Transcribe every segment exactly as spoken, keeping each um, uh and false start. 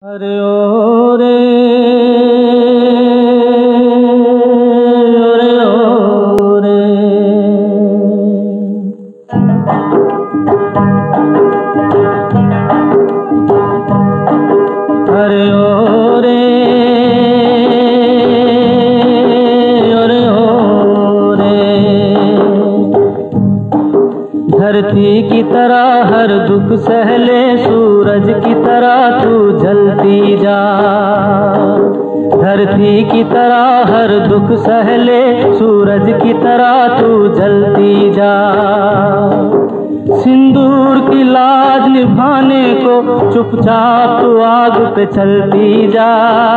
अरे ओ रे अरे ओ रे अरे ओ रे अरे ओ रे धरती की तरह हर दुख सहले सूरज की तरह तू जलती जा। धरती की तरह हर दुख सहले सूरज की तरह तू जलती जा। सिंदूर की लाज निभाने को चुपचाप तू आग पे चलती जा।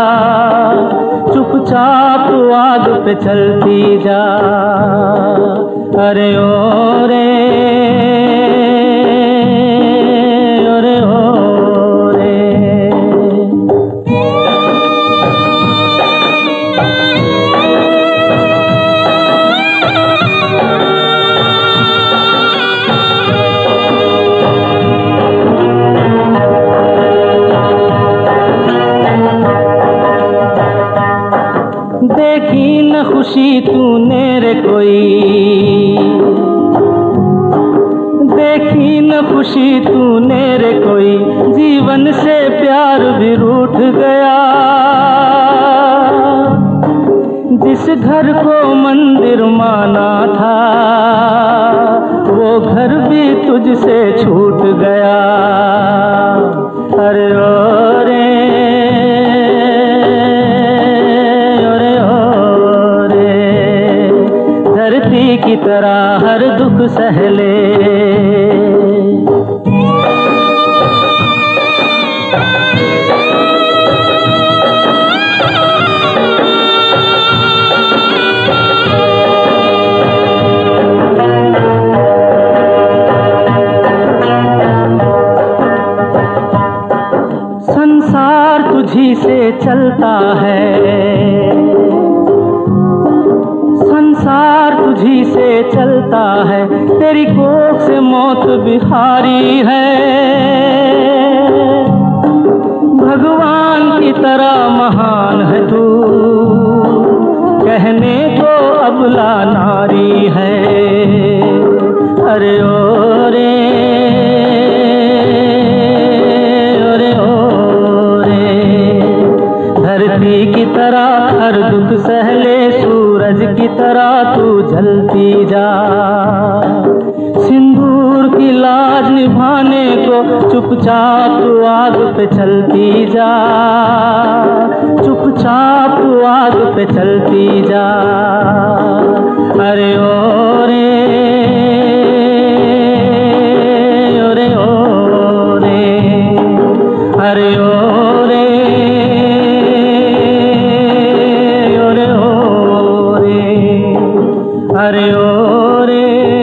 चुपचाप तू आग पे चलती जा। अरे ओ रे देखी न खुशी तूने रे कोई, देखी न खुशी तूने रे कोई, जीवन से प्यार भी रूठ गया। जिस घर को मंदिर माना था वो घर भी तुझसे छूट गया। अरे ओ रे की तरह हर दुख सहले। संसार तुझी से चलता है, संसार तुझी से चलता है, तेरी कोख से मौत बिहारी है। भगवान की तरह महान है तू, कहने को अबला नारी है। अरे ओ रे अरे ओ रे धरती की तरह हर दुख सहले सूरज की तरह तू जलती जा। सिंदूर की लाज निभाने को चुपचाप तू आग पे चलती जा। चुपचाप तू आग पे चलती जा। अरे ओ रे अरे ओ रे अरे ओ रे अरे ओ रे